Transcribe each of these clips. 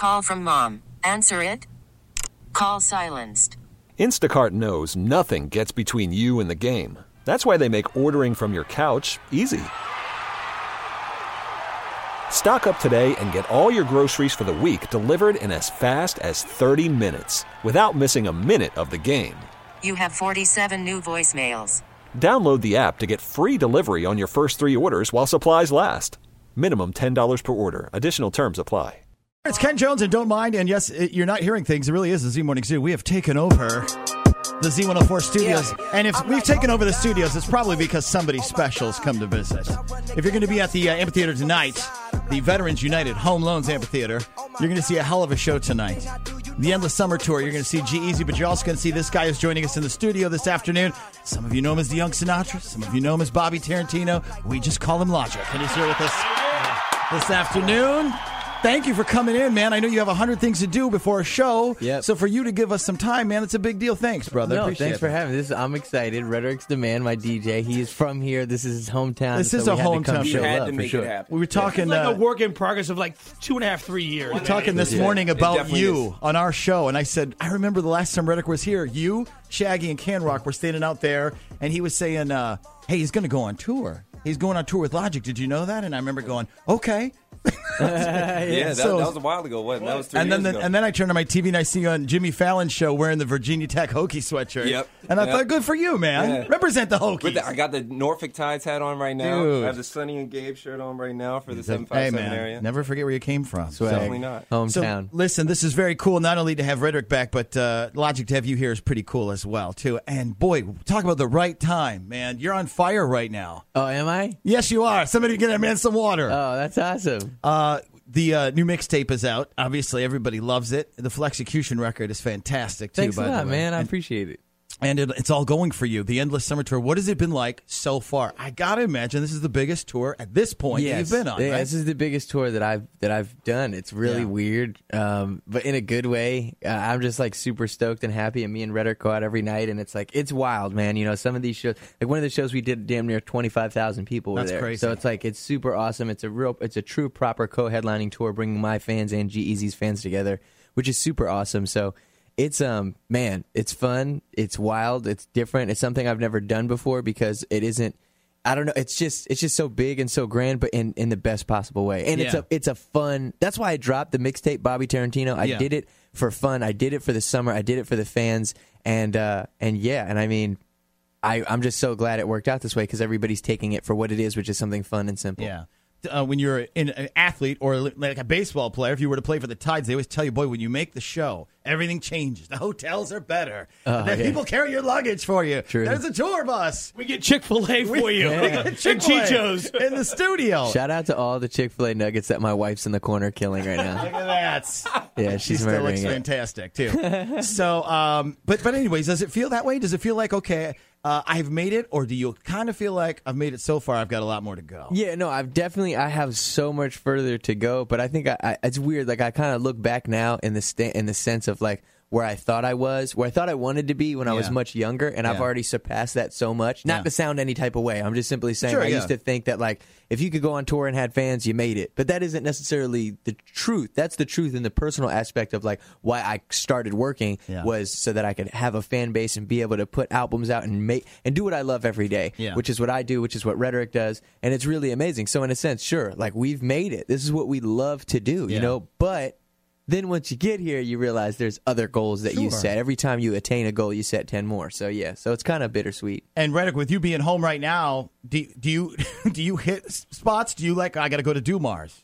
call from mom. Answer it. Call silenced. Instacart knows nothing gets between you and the game. That's why they make ordering from your couch easy. Stock up today and get all your groceries for the week delivered in as fast as 30 minutes without missing a minute of the game. You have 47 new voicemails. Download the app to get free delivery on your first 3 orders while supplies last. Minimum $10 per order. Additional terms apply. It's Ken Jones, and don't mind. And yes, you're not hearing things. It really is the Z Morning Zoo. We have taken over the Z104 studios. Yeah. And if we've taken over the studios, it's probably because somebody special's come to visit. If you're going to be at the amphitheater tonight, the Veterans United Home Loans Amphitheater, you're going to see a hell of a show tonight. The Endless Summer Tour, you're going to see G-Eazy, but you're also going to see this guy who's joining us in the studio this afternoon. Some of you know him as the Young Sinatra. Some of you know him as Bobby Tarantino. We just call him Logic. And he's here with us this afternoon. Thank you for coming in, man. I know you have 100 things to do before a show. Yep. So for you to give us some time, man, it's a big deal. Thanks, brother. No, Appreciate thanks for having me. I'm excited. Rhetoric's the man, my DJ. He is from here. This is his hometown. This is a hometown show. We had to make it happen. We were talking... It's like a work in progress of like 2.5, 3 years. We were talking this morning about you on our show, and I said, I remember the last time Rhetoric was here, you, Shaggy, and Can Rock were standing out there, and he was saying, hey, he's going to go on tour. He's going on tour with Logic. Did you know that? And I remember going, okay. That was a while ago, wasn't it? That was 3 years ago. And then I turned on my TV and I see you on Jimmy Fallon's show wearing the Virginia Tech Hokie sweatshirt. Yep. And I thought, good for you, man. Yeah. Represent the Hokies. I got the Norfolk Tides hat on right now. Dude. I have the Sonny and Gabe shirt on right now for the 757 area. Never forget where you came from. Definitely not. Hometown. So, listen, this is very cool, not only to have Rhetoric back, but Logic to have you here is pretty cool as well, too. And, boy, talk about the right time, man. You're on fire right now. Oh, am I? Yes, you are. Somebody get that man some water. Oh, that's awesome. The new mixtape is out. Obviously, everybody loves it. The Flexecution record is fantastic, too, Thanks by a lot, the way. man. I appreciate it. And it's all going for you. The Endless Summer Tour. What has it been like so far? I got to imagine this is the biggest tour at this point that you've been on, right? This is the biggest tour that I've done. It's really weird, but in a good way. I'm just like super stoked and happy. And me and Rhetoric go out every night, and it's like it's wild, man. You know, some of these shows, like one of the shows we did, damn near 25,000 people were there. That's crazy. So it's like it's super awesome. It's a true proper co-headlining tour, bringing my fans and G-Eazy's fans together, which is super awesome. So. It's man, it's fun, it's wild, it's different. It's something I've never done before because it isn't. I don't know. It's just so big and so grand, but in the best possible way. And it's a fun. That's why I dropped the mixtape Bobby Tarantino. I did it for fun. I did it for the summer. I did it for the fans. And I mean, I'm just so glad it worked out this way because everybody's taking it for what it is, which is something fun and simple. Yeah. When you're an athlete or like a baseball player, if you were to play for the Tides, they always tell you, boy, when you make the show, everything changes. The hotels are better. People carry your luggage for you. True. There's a tour bus. We get Chick-fil-A for you. We get And Chick-fil-A Chicho's. in the studio. Shout out to all the Chick-fil-A nuggets that my wife's in the corner killing right now. Look at that. Yeah, She she's still murdering looks it. fantastic, too. So, but anyways, does it feel that way? Does it feel like, okay, I've made it? Or do you kind of feel like I've made it so far, I've got a lot more to go? Yeah, no, I have so much further to go, but I think it's weird. Like I kind of look back now in the sense of like where I thought I wanted to be when I was much younger, and I've already surpassed that so much. Not to sound any type of way. I'm just simply saying I used to think that like if you could go on tour and had fans, you made it. But that isn't necessarily the truth. That's the truth in the personal aspect of like why I started working was so that I could have a fan base and be able to put albums out and do what I love every day, which is what I do, which is what Rhetoric does, and it's really amazing. So in a sense, sure, like we've made it. This is what we love to do, you know, but then once you get here, you realize there's other goals that you set. Every time you attain a goal, you set 10 more. So, so it's kind of bittersweet. And, Rhetoric, with you being home right now, do you hit spots? Do you like, I got to go to Dumars?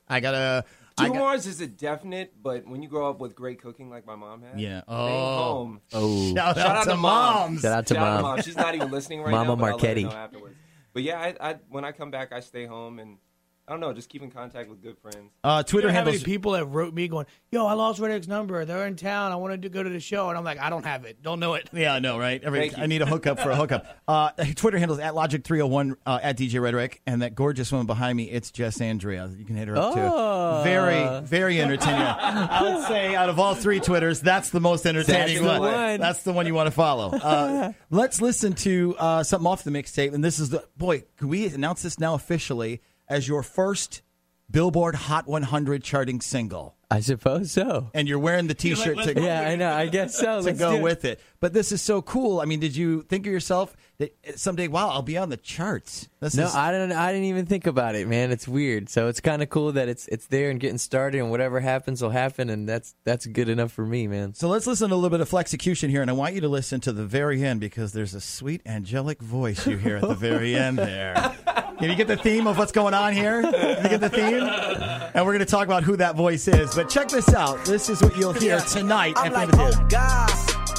Dumars is a definite, but when you grow up with great cooking like my mom had, staying home. Shout out to moms. Shout out to mom. She's not even listening right Mama now, but I'll let her Marchetti. know afterwards. But I when I come back, I stay home and I don't know, just keep in contact with good friends. Twitter How handles. many people have wrote me going, yo, I lost Rhetoric's number. They're in town. I wanted to go to the show. And I'm like, I don't have it. Don't know it. Yeah, I know, right? Thank you. I need a hookup for a hookup. Twitter handles at Logic301 at DJ Rhetoric, and that gorgeous woman behind me, it's Jess Andrea. You can hit her up too. Very, very entertaining. I would say out of all three Twitters, that's the most entertaining That's the one. one. That's the one you want to follow. Let's listen to something off the mixtape, and this is can we announce this now officially as your first Billboard Hot 100 charting single? I suppose so. And you're wearing the T-shirt to Yeah, I know. I guess so. to go with it. But this is so cool. I mean, did you think of yourself that someday, wow, I'll be on the charts? I didn't even think about it, man. It's weird. So it's kind of cool that it's there and getting started, and whatever happens will happen, and that's good enough for me, man. So let's listen to a little bit of Flexecution here, and I want you to listen to the very end because there's a sweet angelic voice you hear at the very end there. Can you get the theme of what's going on here? Can you get the theme? And we're going to talk about who that voice is. But check this out. This is what you'll hear tonight at the end.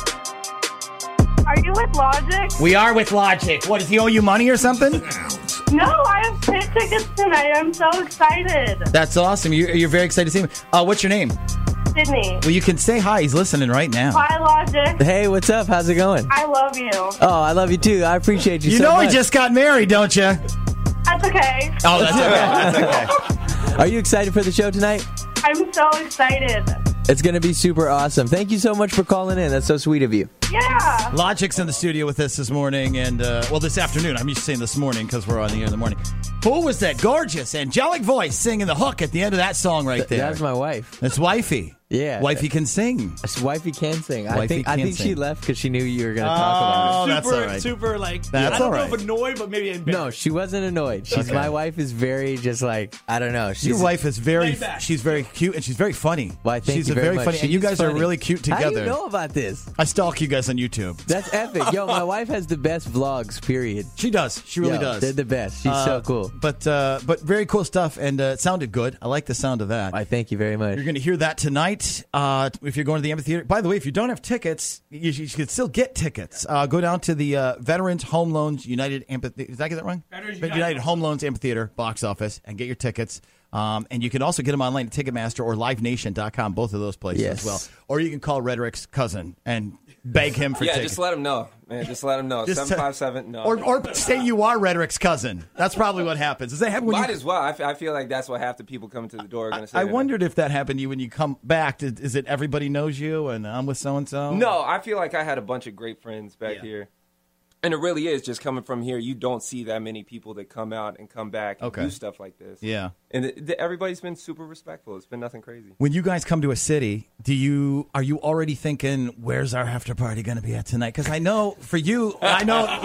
Are you with Logic? We are with Logic. What, does he owe you money or something? No, I have pit tickets tonight. I'm so excited. That's awesome. You're very excited to see him. What's your name? Sydney. Well, you can say hi. He's listening right now. Hi, Logic. Hey, what's up? How's it going? I love you. Oh, I love you too. I appreciate you so much. You know he just got married, don't you? That's okay. Oh, that's okay. That's okay. Are you excited for the show tonight? I'm so excited. It's going to be super awesome. Thank you so much for calling in. That's so sweet of you. Yeah. Logic's in the studio with us this morning, and, this afternoon. I'm used to saying this morning because we're on the air in the morning. Who was that gorgeous, angelic voice singing the hook at the end of that song right there? That's my wife. That's Wifey. Yeah. Wifey can sing. Wifey can sing. I Wifey think can she sing. left because she knew you were going to talk about it. Oh, that's all right. Super, like, That's I don't all know right. if annoyed, but maybe embarrassed. No, she wasn't annoyed. Okay. My wife is very just like, I don't know. Your wife is laid back. she's very cute, and she's very funny. Why, thank she's you a very much. funny, and She's you guys are funny. really cute together. How do you know about this? I stalk you guys on YouTube. That's epic. Yo, my wife has the best vlogs, period. She does. She really does. They're the best. She's so cool. But very cool stuff, and it sounded good. I like the sound of that. I thank you very much. You're going to hear that tonight if you're going to the amphitheater. By the way, if you don't have tickets, you can still get tickets. Go down to the Veterans Home Loans United Amphitheater. Did I get that wrong? Veterans United Home Loans Amphitheater box office and get your tickets. And you can also get them online at Ticketmaster or LiveNation.com, both of those places as well. Or you can call Rhetoric's cousin and beg him for tickets. Just let him know, man. Just let him know. 757, no. Or say you are Rhetoric's cousin. That's probably what happens. Does that happen when Might as well. I feel like that's what half the people coming to the door are going to say. I wondered if that happened to you when you come back. Is it everybody knows you and I'm with so-and-so? No, I feel like I had a bunch of great friends back here. And it really is just coming from here. You don't see that many people that come out and come back and do stuff like this. Yeah. And everybody's been super respectful. It's been nothing crazy. When you guys come to a city, are you already thinking, where's our after party going to be at tonight? Because I know for you, I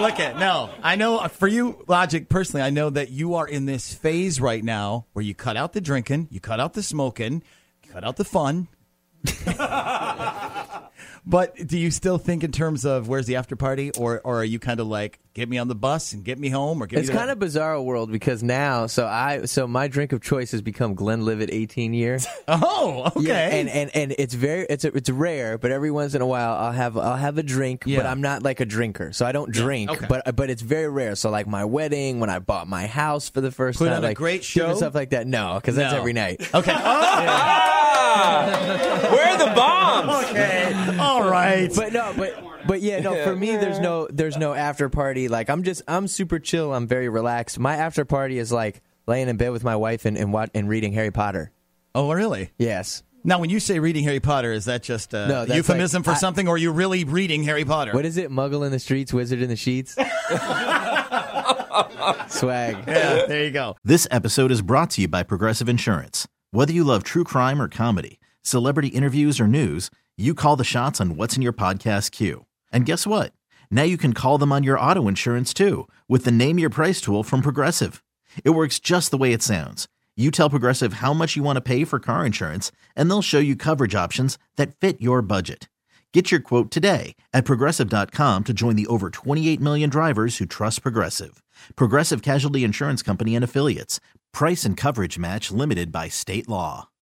know for you, Logic, personally, I know that you are in this phase right now where you cut out the drinking, you cut out the smoking, you cut out the fun. But do you still think in terms of where's the after party, or are you kind of like, get me on the bus and get me home, or it's kind of bizarre world because now, so my drink of choice has become Glenlivet 18 year. Oh, okay. Yeah, and it's rare, but every once in a while I'll have a drink, but I'm not like a drinker, so I don't drink. Okay. But it's very rare. So like my wedding, when I bought my house for the first Put time, on like a great show, different stuff like that. No, because that's every night. Okay. Where are the bombs? Okay. All right. But yeah, no. For me, there's no after party. Like I'm super chill. I'm very relaxed. My after party is like laying in bed with my wife and reading Harry Potter. Oh, really? Yes. Now, when you say reading Harry Potter, is that just a euphemism for something, or are you really reading Harry Potter? What is it? Muggle in the streets, wizard in the sheets. Swag. Yeah, there you go. This episode is brought to you by Progressive Insurance. Whether you love true crime or comedy, celebrity interviews or news, you call the shots on what's in your podcast queue. And guess what? Now you can call them on your auto insurance too with the Name Your Price tool from Progressive. It works just the way it sounds. You tell Progressive how much you want to pay for car insurance, and they'll show you coverage options that fit your budget. Get your quote today at Progressive.com to join the over 28 million drivers who trust Progressive. Progressive Casualty Insurance Company and Affiliates. Price and coverage match limited by state law.